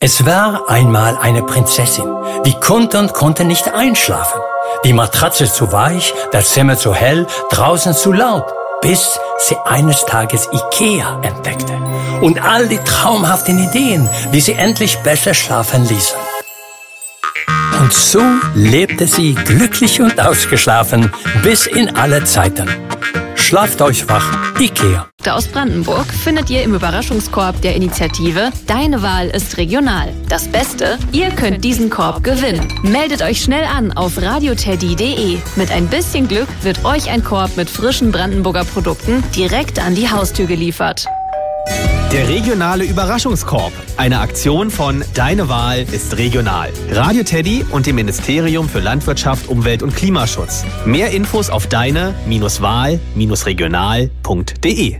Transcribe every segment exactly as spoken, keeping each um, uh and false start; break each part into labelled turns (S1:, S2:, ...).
S1: Es war einmal eine Prinzessin, die konnte und konnte nicht einschlafen. Die Matratze zu weich, das Zimmer zu hell, draußen zu laut, bis sie eines Tages Ikea entdeckte. Und all die traumhaften Ideen, die sie endlich besser schlafen ließen. Und so lebte sie glücklich und ausgeschlafen bis in alle Zeiten. Schlaft euch wach, Ikea.
S2: Aus Brandenburg findet ihr im Überraschungskorb der Initiative Deine Wahl ist regional. Das Beste, ihr könnt diesen Korb gewinnen. Meldet euch schnell an auf radioteddy punkt de. Mit ein bisschen Glück wird euch ein Korb mit frischen Brandenburger Produkten direkt an die Haustür geliefert.
S3: Der regionale Überraschungskorb. Eine Aktion von Deine Wahl ist regional. Radio Teddy und dem Ministerium für Landwirtschaft, Umwelt und Klimaschutz. Mehr Infos auf deine Wahl regional punkt de.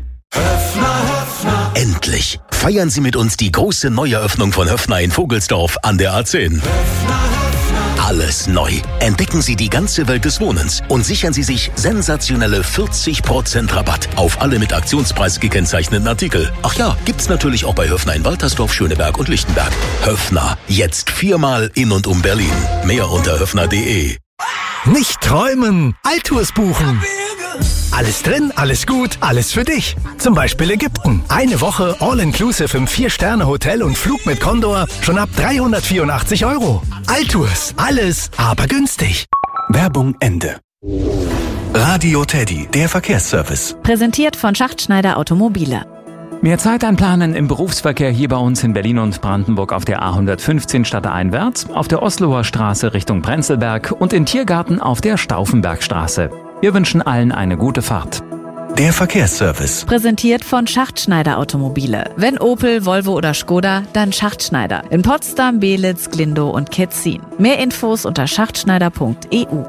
S4: Endlich feiern Sie mit uns die große Neueröffnung von Höffner in Vogelsdorf an der A zehn. Alles neu. Entdecken Sie die ganze Welt des Wohnens und sichern Sie sich sensationelle vierzig Prozent Rabatt auf alle mit Aktionspreis gekennzeichneten Artikel. Ach ja, gibt's natürlich auch bei Höffner in Waltersdorf, Schöneberg und Lichtenberg. Höffner, jetzt viermal in und um Berlin. Mehr unter höffner punkt de.
S5: Nicht träumen, Altours buchen. Alles drin, alles gut, alles für dich. Zum Beispiel Ägypten. Eine Woche All-Inclusive im vier-Sterne-Hotel und Flug mit Condor schon ab dreihundertvierundachtzig Euro. Altours, alles, aber günstig.
S6: Werbung Ende. Radio Teddy, der Verkehrsservice.
S7: Präsentiert von Schachtschneider Automobile.
S8: Mehr Zeit einplanen im Berufsverkehr hier bei uns in Berlin und Brandenburg auf der A hundertfünfzehn stadteinwärts, auf der Osloer Straße Richtung Prenzlberg und in Tiergarten auf der Stauffenbergstraße. Wir wünschen allen eine gute Fahrt.
S6: Der Verkehrsservice.
S7: Präsentiert von Schachtschneider Automobile. Wenn Opel, Volvo oder Skoda, dann Schachtschneider. In Potsdam, Belitz, Glindow und Ketzin. Mehr Infos unter schachtschneider punkt e u.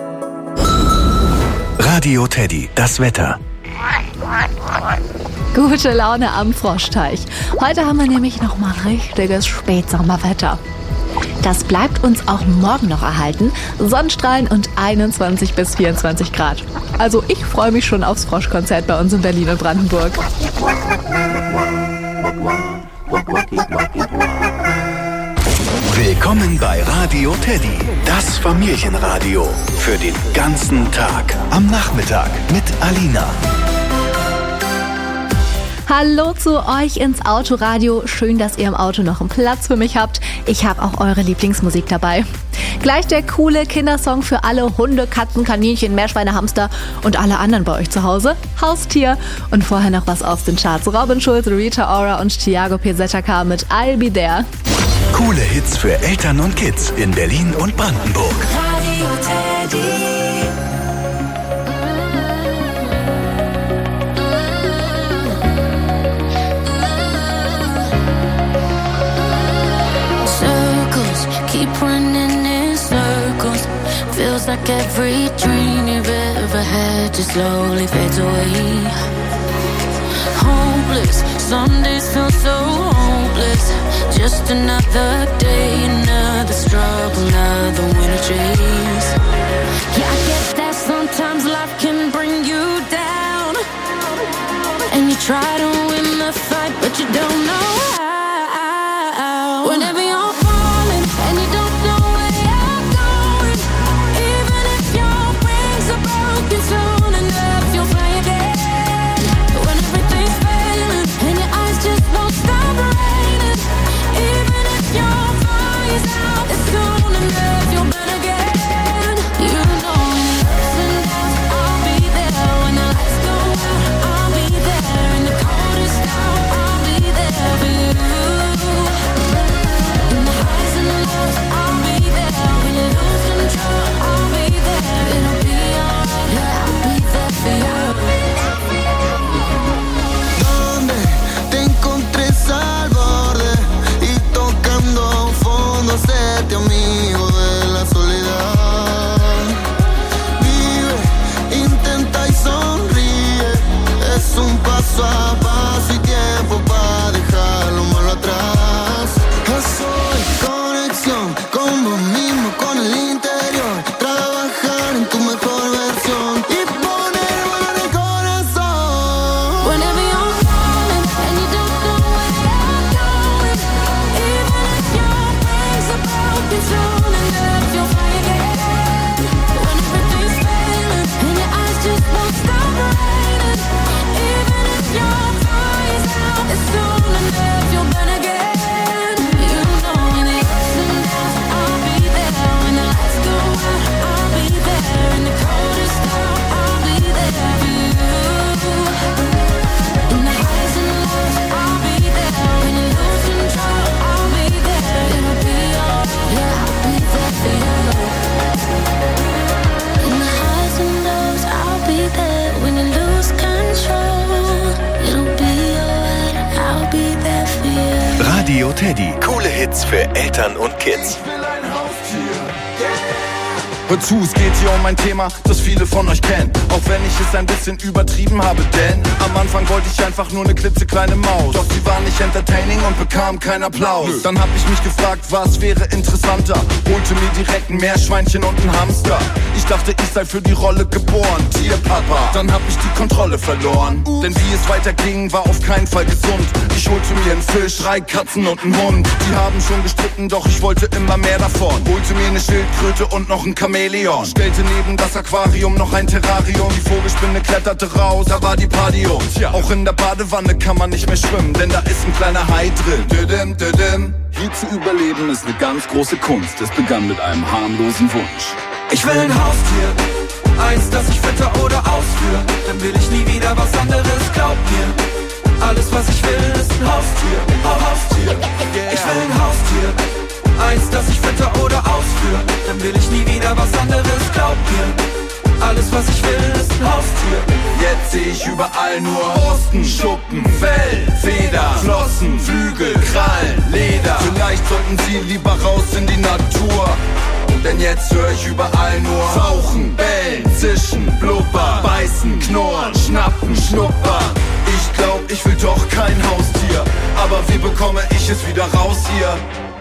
S6: Radio Teddy, das Wetter.
S2: Gute Laune am Froschteich. Heute haben wir nämlich noch mal richtiges Spätsommerwetter. Das bleibt uns auch morgen noch erhalten. Sonnenstrahlen und einundzwanzig bis vierundzwanzig Grad. Also ich freue mich schon aufs Froschkonzert bei uns in Berlin und Brandenburg.
S6: Willkommen bei Radio Teddy, das Familienradio. Für den ganzen Tag. Am Nachmittag mit Alina.
S2: Hallo zu euch ins Autoradio. Schön, dass ihr im Auto noch einen Platz für mich habt. Ich habe auch eure Lieblingsmusik dabei. Gleich der coole Kindersong für alle Hunde, Katzen, Kaninchen, Meerschweine, Hamster und alle anderen bei euch zu Hause. Haustier. Und vorher noch was aus den Charts. Robin Schulz, Rita Ora und Thiago Peseta mit I'll Be There.
S6: Coole Hits für Eltern und Kids in Berlin und Brandenburg.
S9: Radio Teddy. Keep running in circles. Feels like every dream you've ever had just slowly fades away. Hopeless, some days feel so hopeless. Just another day, another struggle, another winter chase. Yeah, I get that sometimes life can bring you down, and you try to win the fight, but you don't know how. Whenever you're and you don't know where you're going, even if your wings are broken, soon enough you'll fly again. When everything's failing and your eyes just won't stop raining, even if your fire's out, soon enough you'll burn again. You know when the ups and downs, I'll be there. When the lights go out, I'll be there. In the coldest hour, I'll be there for you.
S6: Teddy. Coole Hits für Eltern und Kids.
S10: Hört zu, es geht hier um ein Thema, das viele von euch kennen. Auch wenn ich es ein bisschen übertrieben habe, denn am Anfang wollte ich einfach nur eine klitzekleine Maus. Doch sie war nicht entertaining und bekam keinen Applaus. Nö. Dann hab ich mich gefragt, was wäre interessanter? Holte mir direkt ein Meerschweinchen und ein Hamster. Ich dachte, ich sei für die Rolle geboren, Tierpapa. Dann hab ich die Kontrolle verloren. Ups. Denn wie es weiterging, war auf keinen Fall gesund. Ich holte mir einen Fisch, drei Katzen und einen Hund. Die haben schon gestritten, doch ich wollte immer mehr davon. Holte mir eine Schildkröte und noch ein Kamel. Stellte neben das Aquarium noch ein Terrarium. Die Vogelspinne kletterte raus, da war die Party um. Auch in der Badewanne kann man nicht mehr schwimmen, denn da ist ein kleiner Hai drin. Düdim, düdim. Hier zu überleben ist eine ganz große Kunst. Es begann mit einem harmlosen Wunsch. Ich will ein Haustier, eins, das ich fütter oder ausführe. Dann will ich nie wieder was anderes, glaub mir. Alles, was ich will, ist ein Haustier, oh, Haustier. Ich will ein Haustier, eins, das ich fütter oder ausführe. Dann will ich nie wieder was anderes, glaub mir. Alles, was ich will, ist ein Haustier. Jetzt seh ich überall nur Borsten, Schuppen, Fell, Feder, Flossen, Flügel, Krallen, Leder. Vielleicht sollten sie lieber raus in die Natur. Denn jetzt höre ich überall nur Fauchen, Bellen, Zischen, Blubbern, Beißen, Knurren, Schnappen, Schnuppern. Ich glaub, ich will doch kein Haustier. Aber wie bekomme ich es wieder raus hier?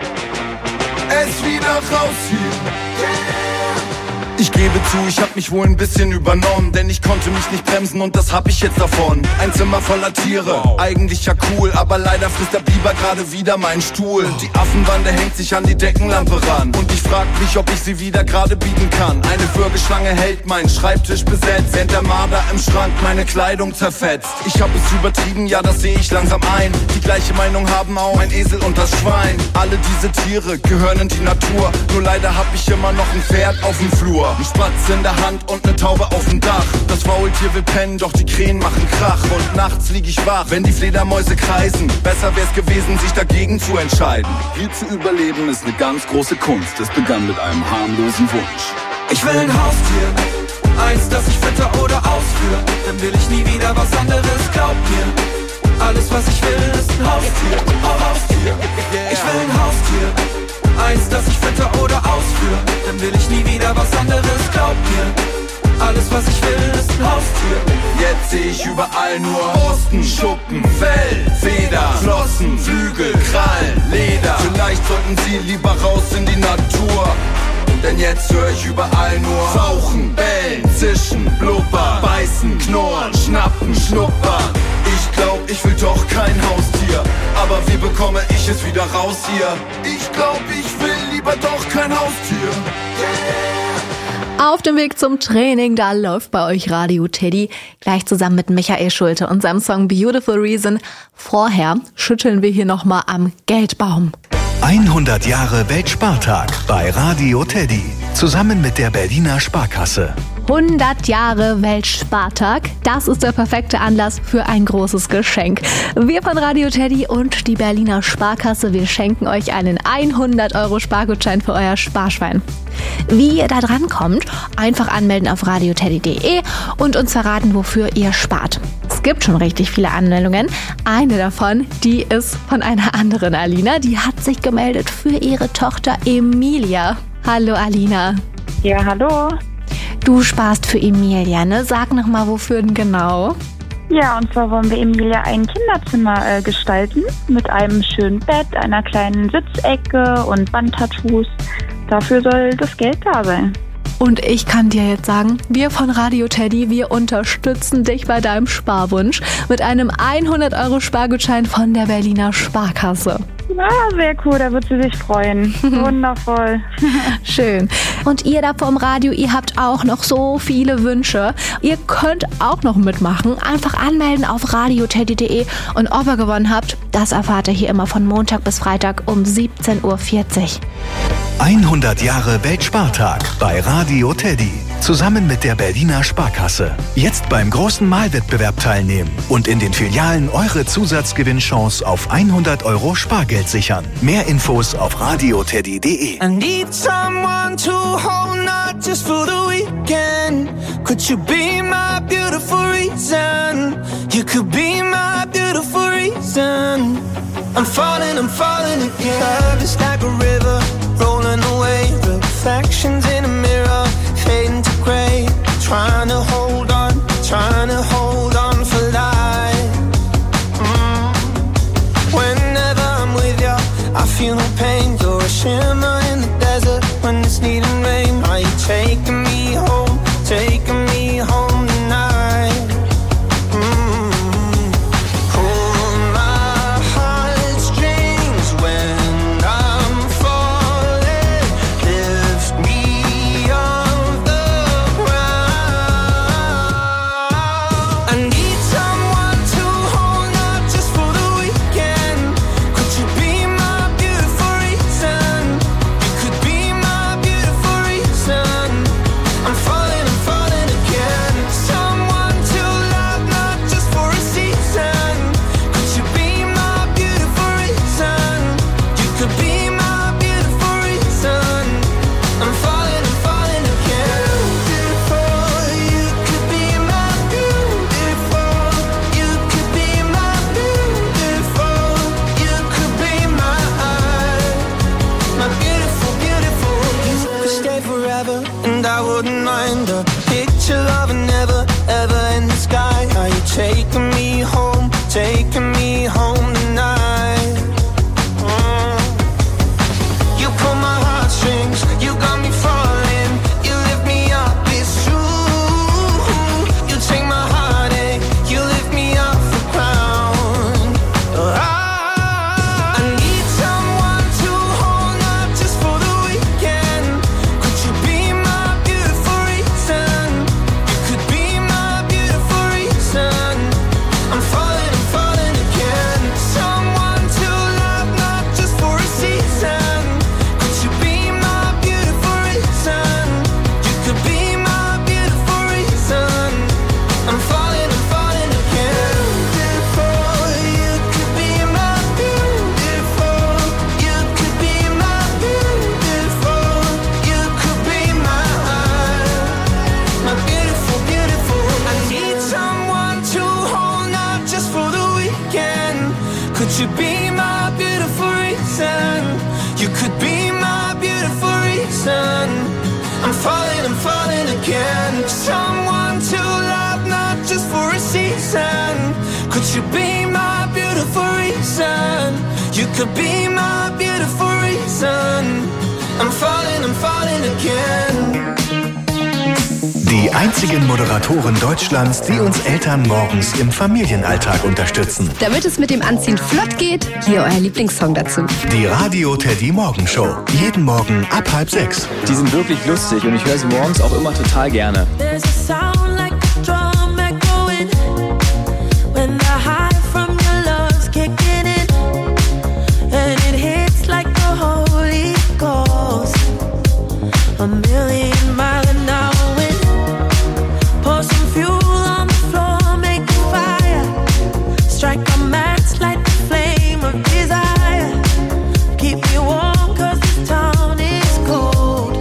S10: Es wieder raus hier. Ich gebe zu, ich hab mich wohl ein bisschen übernommen, denn ich konnte mich nicht bremsen und das hab ich jetzt davon. Ein Zimmer voller Tiere, eigentlich ja cool, aber leider frisst der Biber gerade wieder meinen Stuhl. Die Affenbande hängt sich an die Deckenlampe ran und ich frag mich, ob ich sie wieder gerade biegen kann. Eine Würgeschlange hält meinen Schreibtisch besetzt, während der Marder im Schrank meine Kleidung zerfetzt. Ich hab es übertrieben, ja das seh ich langsam ein. Die gleiche Meinung haben auch mein Esel und das Schwein. Alle diese Tiere gehören in die Natur, nur leider hab ich immer noch ein Pferd auf dem Flur. Ein Spatz in der Hand und ne Taube auf dem Dach. Das Faultier will pennen, doch die Krähen machen Krach. Und nachts lieg ich wach, wenn die Fledermäuse kreisen. Besser wär's gewesen, sich dagegen zu entscheiden. Hier zu überleben ist ne ganz große Kunst. Es begann mit einem harmlosen Wunsch. Ich will ein Haustier, eins, das ich fütter oder ausführe. Dann will ich nie wieder was anderes, glaub mir. Alles, was ich will, ist ein Haustier, oh Haustier. Ich will ein Haustier, eins, das ich fütter oder ausführe. Dann will ich nie wieder was anderes, glaub mir. Alles, was ich will, ist ein Haustier. Jetzt seh ich überall nur Borsten, Schuppen, Fell, Feder, Flossen, Flügel, Krallen, Leder. Vielleicht sollten sie lieber raus in die Natur. Denn jetzt höre ich überall nur Fauchen, Bellen, Zischen, Blubbern, Beißen, Knurren, Schnappen, Schnuppern. Ich glaub, ich will doch kein Haustier. Aber wie bekomme ich es wieder raus hier? Ich glaub, ich will lieber doch kein Haustier.
S2: Auf dem Weg zum Training, da läuft bei euch Radio Teddy, gleich zusammen mit Michael Schulte und seinem Song Beautiful Reason. Vorher schütteln wir hier nochmal am Geldbaum.
S6: hundert Jahre Weltspartag bei Radio Teddy. Zusammen mit der Berliner Sparkasse.
S2: hundert Jahre Weltspartag, das ist der perfekte Anlass für ein großes Geschenk. Wir von Radio Teddy und die Berliner Sparkasse, wir schenken euch einen hundert Euro Spargutschein für euer Sparschwein. Wie ihr da dran kommt, einfach anmelden auf radioteddy punkt de und uns verraten, wofür ihr spart. Es gibt schon richtig viele Anmeldungen. Eine davon, die ist von einer anderen Alina, die hat sich gemeldet für ihre Tochter Emilia. Hallo Alina.
S11: Ja, hallo.
S2: Du sparst für Emilia, ne? Sag nochmal, wofür denn genau?
S11: Ja, und zwar wollen wir Emilia ein Kinderzimmer äh, gestalten mit einem schönen Bett, einer kleinen Sitzecke und Wandtattoos. Dafür soll das Geld da sein.
S2: Und ich kann dir jetzt sagen, wir von Radio Teddy, wir unterstützen dich bei deinem Sparwunsch mit einem hundert Euro Spargutschein von der Berliner Sparkasse.
S11: Ja, sehr cool, da wird sie sich freuen. Wundervoll.
S2: Schön. Und ihr da vom Radio, ihr habt auch noch so viele Wünsche. Ihr könnt auch noch mitmachen. Einfach anmelden auf radioteddy punkt de und ob ihr gewonnen habt, das erfahrt ihr hier immer von Montag bis Freitag um siebzehn Uhr vierzig.
S6: hundert Jahre Weltspartag bei Radio Teddy. Zusammen mit der Berliner Sparkasse. Jetzt beim großen Malwettbewerb teilnehmen und in den Filialen eure Zusatzgewinnchance auf hundert Euro Spargeld sichern. Mehr Infos auf radioteddy punkt de.
S9: I need someone to hold, not just for the weekend. Could you be my beautiful reason? You could be my beautiful
S12: beautiful reason. I'm falling, I'm falling again. Love is like a river, rolling away. Reflections in a mirror, fading to grey. Trying to hold on, trying to hold on for life. mm. Whenever I'm with you, I feel no pain. You're a shimmer in the desert when it's needing rain. Are you taking me home, taking me home tonight? mm. Pull my heartstrings when I'm falling. Lift me off the ground. I need someone to hold, not just for the weekend. Could you be my beautiful reason? You could be my beautiful reason. I'm falling, I'm falling again. Someone to love, not just for a season. Could you be my beautiful reason? You could be my beautiful reason. I'm falling, I'm falling again. Beautiful, you could be my beautiful. You could be my beautiful. You could be my my beautiful, beautiful. You could stay forever, and I wouldn't mind a picture of a never, ever in the sky. Are you taking me home, taking me home tonight? Mm. You pull my heartstrings, you got me falling. You lift me up, it's true. You take my heartache, you lift me off the ground. I, I need someone to hold, not just for the weekend. Could you be my beautiful reason? You could be my beautiful reason. I'm falling, I'm falling again. Someone to love, not just for a season. Could you be my beautiful reason? You could be my beautiful reason. I'm falling, I'm falling again. Beautiful, you could be my beautiful. You could be my beautiful. You could be my my beautiful, beautiful. I need someone to hold, not just for the weekend. Could you be my beautiful reason? You could be my beautiful reason. I'm falling, I'm falling again. Someone to love, not just for a season. Could you be my beautiful reason? You could be my beautiful reason. I'm falling, I'm falling again.
S6: Die einzigen Moderatoren Deutschlands, die uns Eltern morgens im Familienalltag unterstützen.
S13: Damit es mit dem Anziehen flott geht, hier euer Lieblingssong dazu.
S6: Die Radio Teddy Morgenshow. Jeden Morgen ab halb sechs.
S14: Die sind wirklich lustig und ich höre sie morgens auch immer total gerne.
S9: There's a sound like a drum echoing when the high from your love's kicking in, and it hits like the Holy Ghost. A million mile an hour wind. Pour some fuel on the floor, make a fire. Strike a match, light the flame of desire. Keep me warm, cause this town is cold.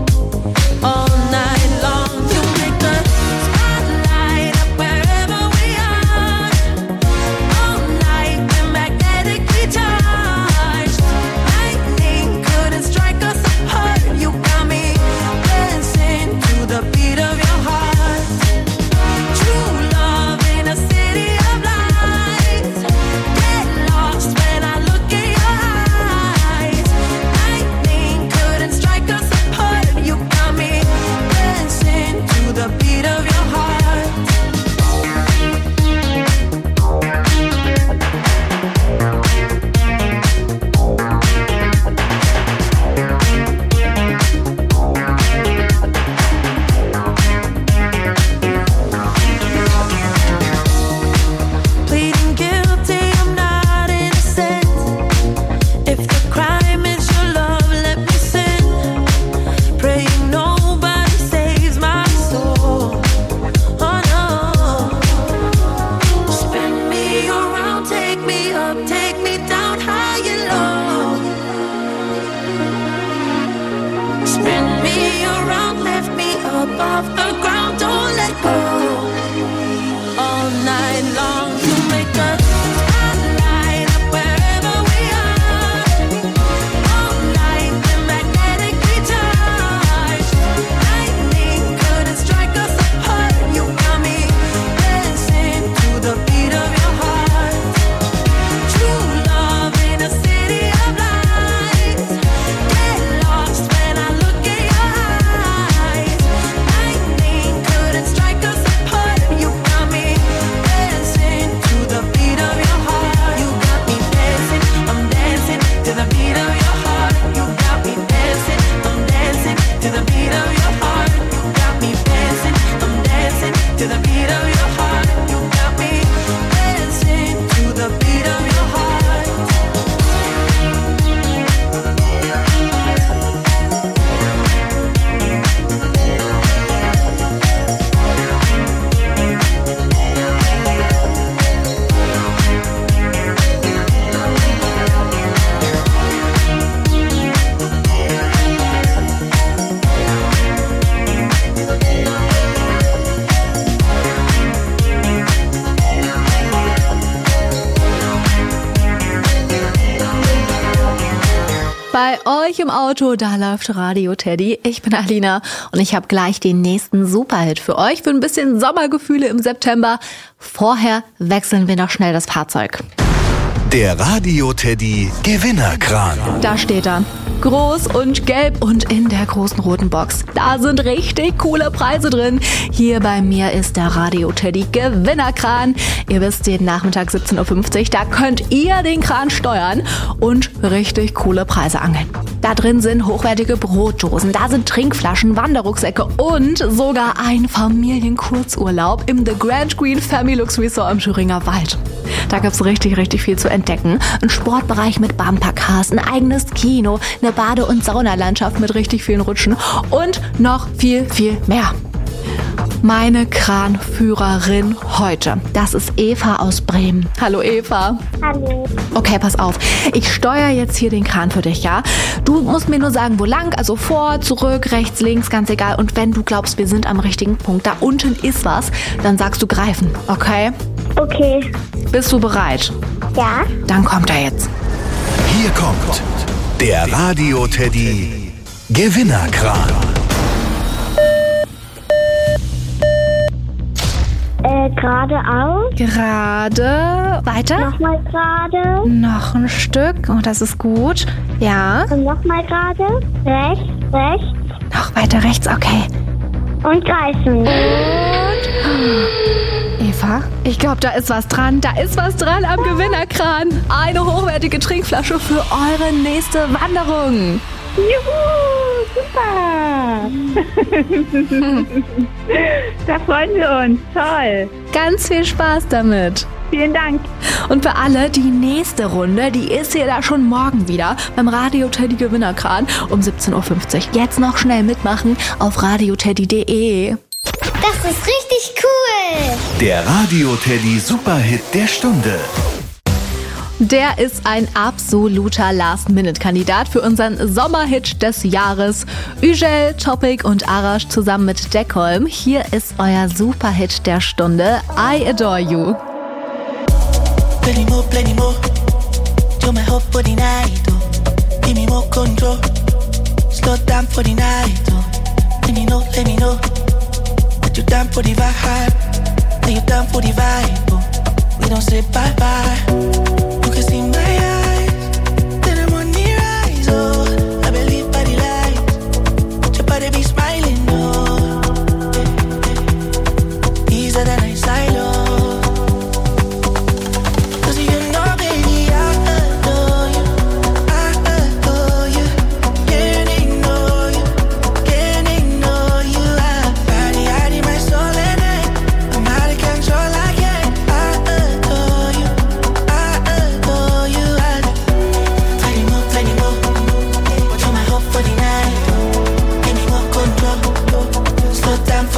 S9: All night long, you make the spotlight up wherever we are. All night, we're magnetically charged. Lightning couldn't strike us apart. You got me ready.
S2: euch im Auto, da läuft Radio Teddy. Ich bin Alina und ich habe gleich den nächsten Superhit für euch für ein bisschen Sommergefühle im September. Vorher wechseln wir noch schnell das Fahrzeug.
S6: Der Radio Teddy Gewinnerkran.
S2: Da steht er. Groß und gelb und in der großen roten Box. Da sind richtig coole Preise drin. Hier bei mir ist der Radio Teddy Gewinnerkran. Ihr wisst, jeden Nachmittag siebzehn Uhr fünfzig, da könnt ihr den Kran steuern und richtig coole Preise angeln. Da drin sind hochwertige Brotdosen, da sind Trinkflaschen, Wanderrucksäcke und sogar ein Familienkurzurlaub im The Grand Green Family Lux Resort im Thüringer Wald. Da gibt's richtig, richtig viel zu entdecken. Ein Sportbereich mit Bumpercars, ein eigenes Kino, eine Bade- und Saunalandschaft mit richtig vielen Rutschen und noch viel, viel mehr. Meine Kranführerin heute, das ist Eva aus Bremen. Hallo Eva.
S15: Hallo.
S2: Okay, pass auf. Ich steuere jetzt hier den Kran für dich, ja? Du musst mir nur sagen, wo lang, also vor, zurück, rechts, links, ganz egal. Und wenn du glaubst, wir sind am richtigen Punkt, da unten ist was, dann sagst du greifen, okay?
S15: Okay.
S2: Bist du bereit?
S15: Ja.
S2: Dann kommt er jetzt.
S6: Hier kommt der Radio Teddy Gewinnerkran.
S15: Äh, geradeaus.
S2: Gerade. Weiter.
S15: Nochmal gerade.
S2: Noch ein Stück. Oh, das ist gut. Ja.
S15: Und nochmal gerade. Rechts, rechts.
S2: Noch weiter rechts, okay.
S15: Und greifen.
S2: Und... Eva, ich glaube, da ist was dran. Da ist was dran am Gewinnerkran. Eine hochwertige Trinkflasche für eure nächste Wanderung.
S11: Juhu, super. Da freuen wir uns. Toll.
S2: Ganz viel Spaß damit.
S11: Vielen Dank.
S2: Und für alle, die nächste Runde, die ist hier da schon morgen wieder beim Radio Teddy Gewinnerkran um siebzehn Uhr fünfzig. Jetzt noch schnell mitmachen auf radioteddy punkt de.
S15: Das ist richtig cool.
S6: Der Radio Teddy Superhit der Stunde.
S2: Der ist ein absoluter Last-Minute-Kandidat für unseren Sommerhit des Jahres. Ügel, Topic und Arash zusammen mit Deckholm. Hier ist euer Superhit der Stunde, I Adore You.
S16: Plenty more, plenty more. You're my hope for the night, oh. Give me more control. Slow down for the night, oh. Let me know, let me know. That you're down for the vibe. That you're down for the vibe, oh. We don't say bye-bye.